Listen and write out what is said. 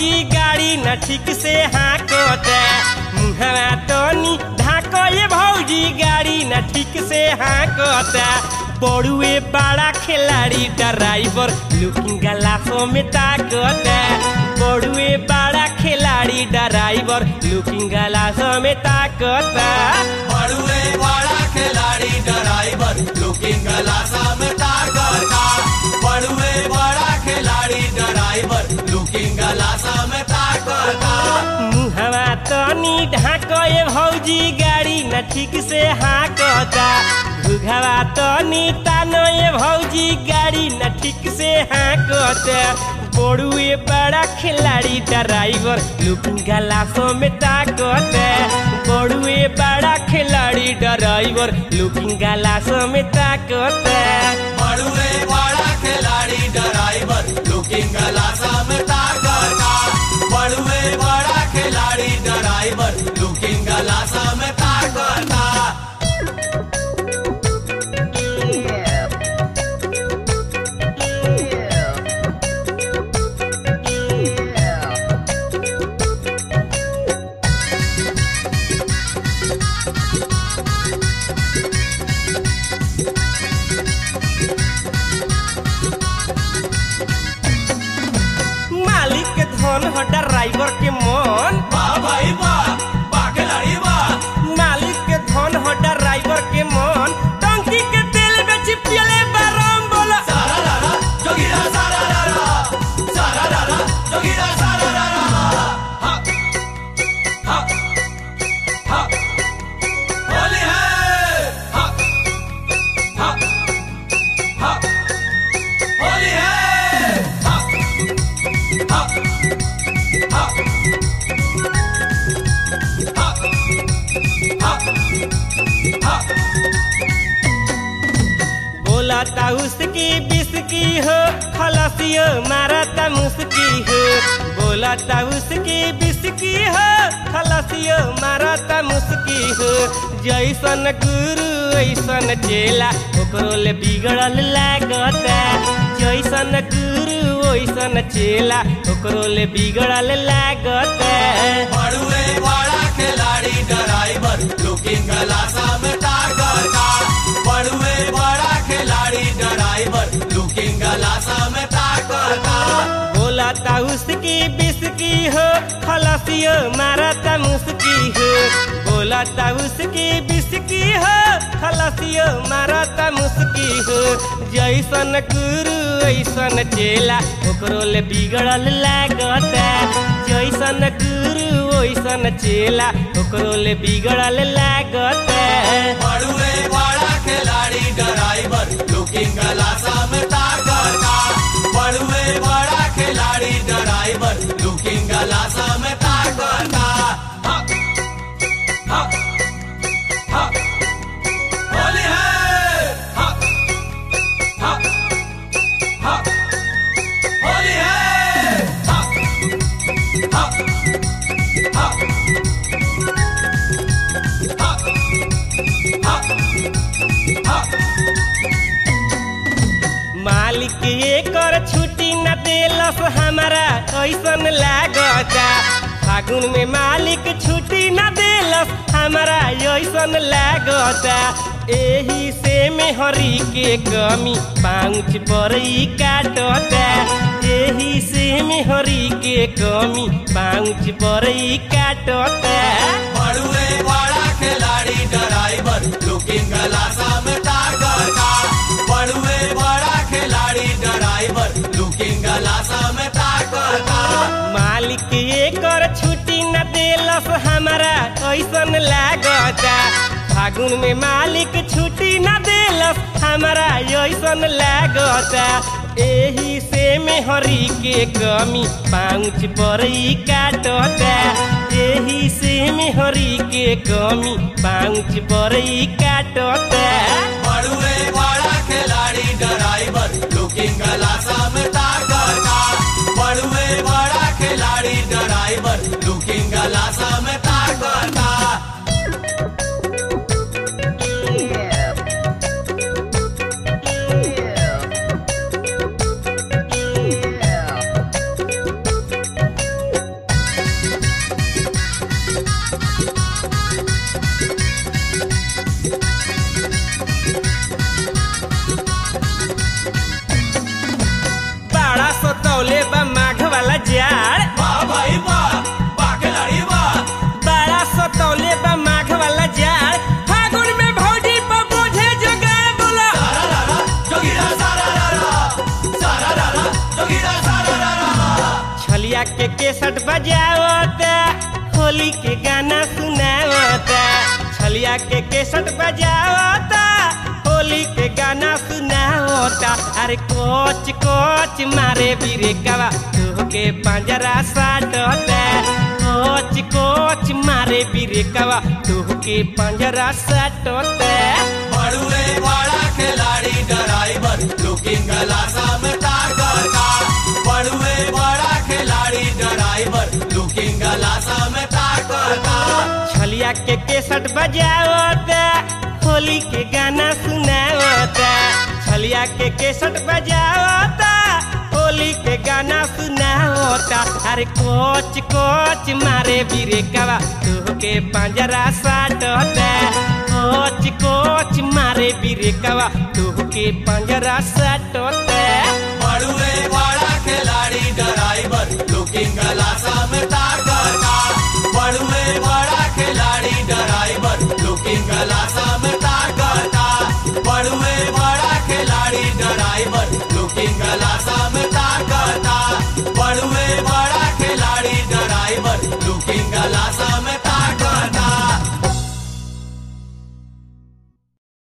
भौजी गाड़ी न ठीक से हाँकता मुहवा तनी ढाको ये भौजी गाड़ी न ठीक से हाँकता बड़ुए बड़ा खिलाड़ी ड्राइवर लुकिंग ग्लासों में ताकता बड़ुए बड़ा खिलाड़ी ड्राइवर लुकिंग ग्लासों में ताकता बड़ुए बड़ा खिलाड़ी ड्राइवर लुकिंग ग्लासों में ताकता बड़ुए बड़ा खिलाड़ी ड्राइवर लुकिंग ग्लासों में ताकता मुहवा तनी ढाको ये भौजी गाड़ी न ठीक से हाँकता घुघवा तनी तानो ये भौजी गाड़ी न ठीक से हाँकता बड़ुए बड़ा खिलाड़ी ड्राइवर लुकिंग ग्लासों में ताकता बड़ुए बड़ा खिलाड़ी ड्राइवर लुकिंग ग्लासों में ताकता बड़ुए बड़ा खिलाड़ी ड्राइवर लुकिंग ग्लासों में ताकता बड़ुए बड़ा खिलाड़ी ड्राइवर लुकिंग ग्लासों में ताकता ड्राइवर के मन वाह भाई वाह खिलाड़ी वाह मालिक के धन हो ड्राइवर के मन टंकी के तेल बेच पियले बरम बोला सारा रारा जोगीरा सारा रारा जोगीरा सारा रारा हा हा हा होली है हा हा हा होली है हा हा बोलता उसकी बिस्की हो खलसियो मारता मुस्की हो बोलता उसकी बिस्की हो खलसियो मारता मुस्की हो जैसन गुरु ऐसन चेला ओकरो ले बिगड़ल लागता जैसन गुरु ऐसन चेला ओकरो ले बिगड़ल लागता बड़ुए बड़ा खिलाड़ी ड्राइवर लुकिंग ग्लासों में ताकता बड़ुए बड़ा खिलाड़ी ड्राइवर लुकिंग ग्लासों में ताकता बोलता उसकी बिस्की हो खलसियो मारता मुस्की हो बोलता उसकी बिस्की हो खलसियो मारता मुस्की हो जैसन गुरु ऐसन चेला ओकरो ले बिगड़ल लागता जैसन गुरु ऐसन चेला ओकरो ले बिगड़ल लागता बड़ुए बड़ा खिलाड़ी ड्राइवर लुकिंग ग्लासों में ताकता बड़ुए बड़ा खिलाड़ी ड्राइवर लुकिंग ग्लासों में ताकता हा हा हा होली है हा हा हा होली है हा हा हा मालिक एकर छुट्टी न देलस हमारा ऐसन लागता फागुन में मालिक छुट्टी न देलस हमारा ऐसन लागता एही से मेहरी के कमी पाँच परई काटता एही से मेहरी के कमी पाँच परई काटता बड़ुए बड़ा खिलाड़ी ड्राइवर लुकिंग ग्लासों में ताकता बड़ुए बड़ा खिलाड़ी ड्राइवर लुकिंग ग्लासों में ताकता मालिक एकर छुट्टी न देलस हमारा ऐसन लागता फागुन में मालिक छुट्टी न देलस हमारा ऐसन लागता एही से मेहरी के कमी पाँच परई काटता एही से मेहरी के कमी पाँच परई काटता बड़ुए बड़ा खिलाड़ी ड्राइवर लुकिंग ग्लासों में ताकता बड़ुए बड़ा खिलाड़ी ड्राइवर लुकिंग ग्लासों में ताकता केसट बजावता होली के गाना सुनावता छलिया के केसट बजावता होली के गाना सुनावता अरे कोच कोच मारे बिरेकवा तोहके पंजरा साटता कोच कोच मारे बिरेकवा तोहके पंजरा साटता बड़ुए बड़ा खिलाड़ी ड्राइवर लुकिंग ग्लासा में ताकता बड़ुए बड़ा खिलाड़ी ड्राइवर लुकिंग ग्लासा में ताकता छलिया के केसट बजावता होली के गाना सुनावता छलिया के केसट बजावता होली के गाना सुनावता अरे कोच कोच मारे बिरेकवा तोहके पंजरा साटता कोच कोच मारे बिरेकवा तोहके पंजरा साटता